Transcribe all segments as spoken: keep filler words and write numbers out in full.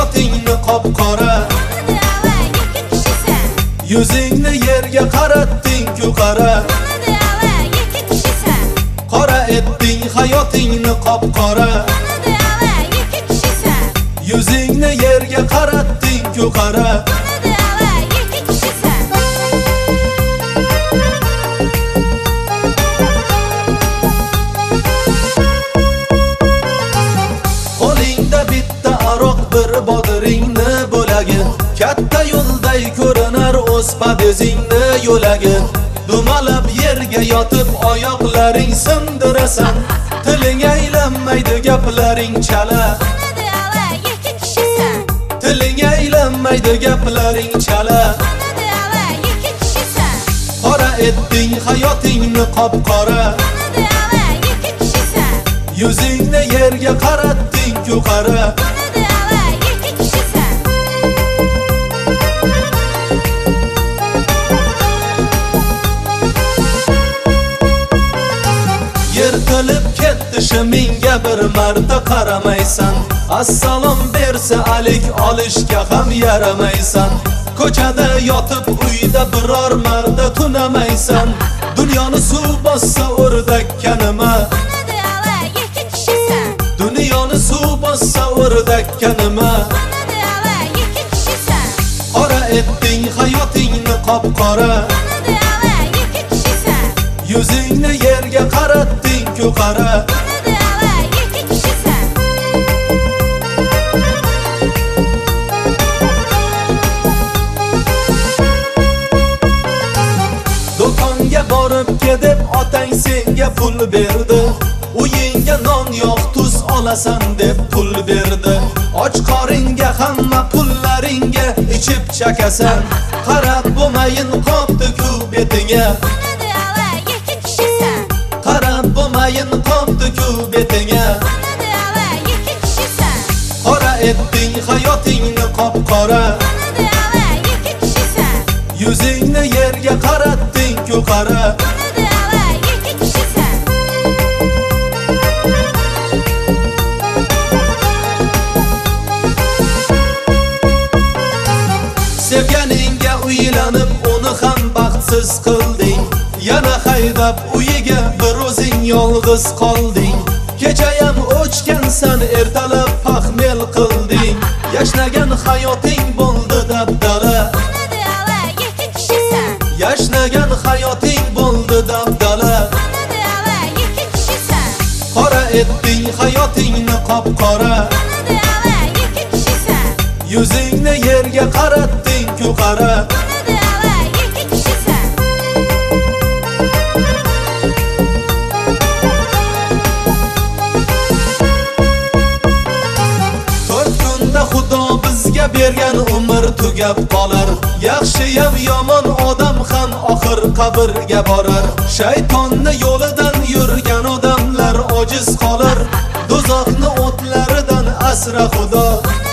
hayotingni qop-qora. Yuzingni yerga qaratding-ku qara. Qora etding hayotingni qop-qora. Yuzingni yerga qaratding-ku qara. Qo'lingda bitta aroq bir bodiringni bo'lagi, katta yo'lday ko'rinar o'z padezingni yo'lagi. Dumalab yerga yotib oyoqlaring sindirasan, tiling aylanmaydi gaplaring chala. Tiling aylanmaydi gaplaring chala. Qora etding hayotingni qop-qora. Yuzingni yerga qaratding-ku qara. Yirtilib ketdi shimingga bir marta qaramaysan. Assalom bersa alik olishga ham yaramaysan. Ko'chada yotib uyda biror marta tunamaysan. Dunyoni suv bossa o'rdakka nima? Dunyoni suv bossa o'rdakka nima? Qora etding hayotingni qop-qora. Yuzingni yerga qaratding-ku qara. Do'konga borib kedib otang senga pul berdi. Uyingga non, yog', tuz olasan deb pul berdi. Och qoringa hamma pullaringga ichib chakasan. Qarab bo'lmayin qopdi-ku betinga. Qarab bo'lmayin qopdi-ku betinga. Qora etding hayotingni qop-qora. Yuzingni yerga qaratding-ku qara. Sevganingga uylanib uni ham baxtsiz qilding. Yana haydab uyiga bir o'zing yolg'iz qolding. Kechayam o'chgansan, ertalab paxmel qilding. Yashnagan hayoting bo'ldi dabdala. Yashnagan hayoting bo'ldi dabdala. Qora etding hayotingni qop-qora. Yuzingni yerga qaratding-ku qara. To'rt kunda Xudo bizga bergan umr tugab qolar. Yaxshiyam yomon odam ham oxir qabrga borar. Shaytonni yo'lidan yurgan odamlar ojiz qolar. Do'zaxni o'tlaridan asra Xudo.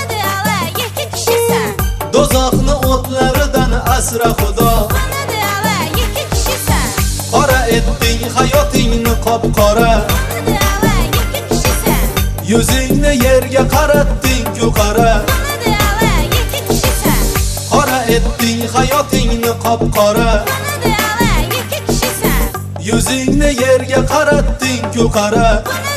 Do'zaxni o'tlaridan asra Xudo. Qora etding hayotingni qop-qora. Yuzingni yerga qaratding-ku qara. Qora etding hayotingni qop-qora. Yuzingni yerga qaratding-ku qara.